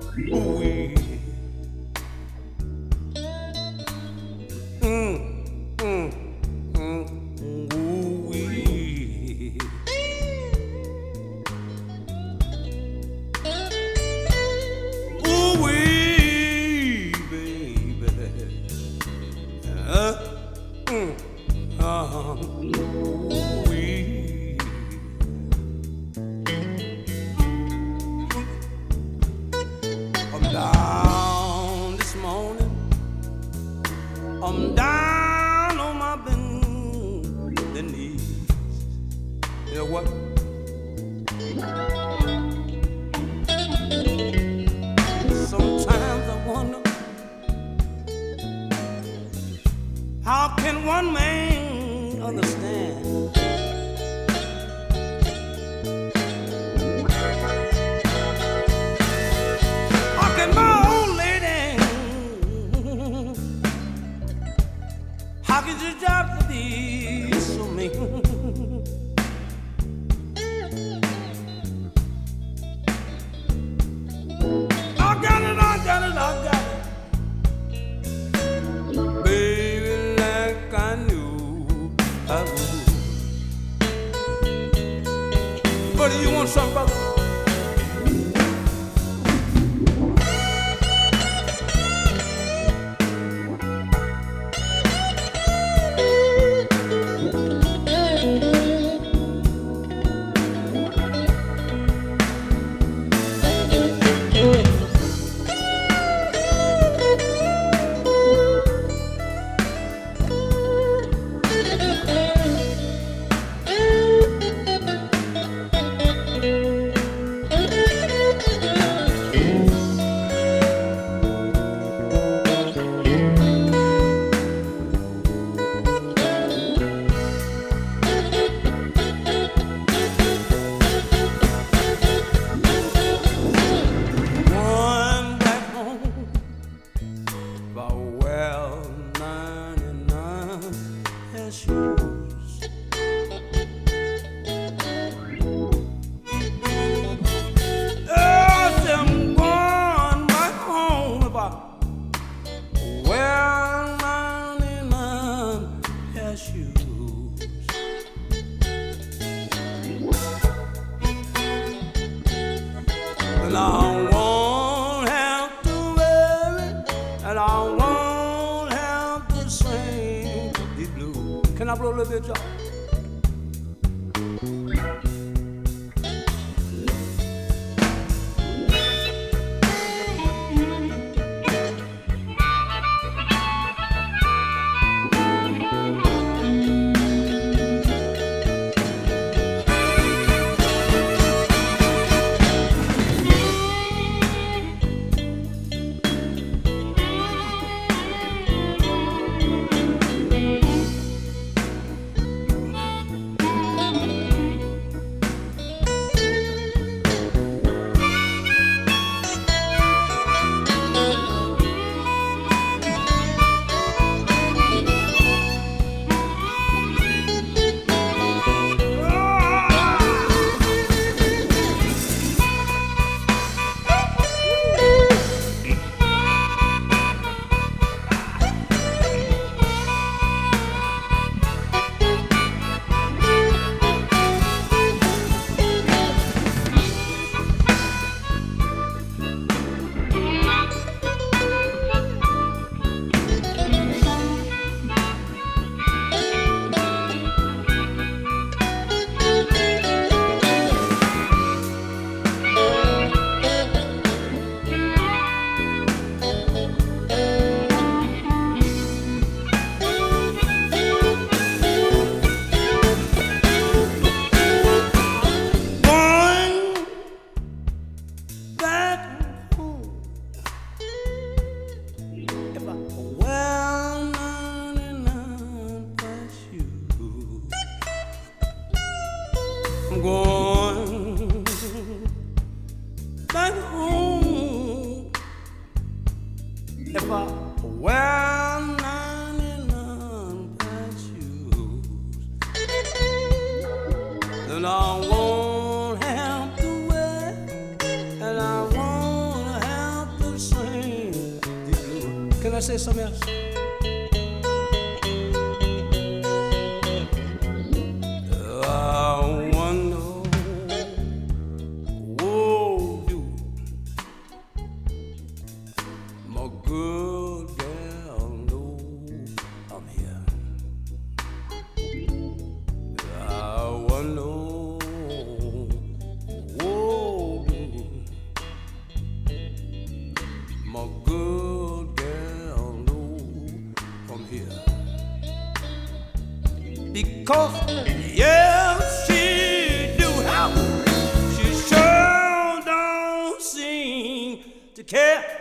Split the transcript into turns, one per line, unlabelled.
Ooh-wee. Mm, ooh-wee. Ooh-wee, baby. Mm, ooh-wee. I'm down this morning. I'm down on my bending knees. You know what? Sometimes I wonder, how can one man understand how can my old lady, how can you job to be so mean? I got it, I got it, I got it, baby, like I knew I would. But do you want some, brother? And I won't have to worry, and I won't have to sing the blues. Can I blow a little bit, y'all? I'm going back home if I wear 99 past shoes, then I won't have to wear, and I won't have can I say something else? I wonder, oh, you, my good gal, know I'm here. I wonder, oh, you, my good gal, know I'm here. Because, yes, she do help. She sure don't seem to care.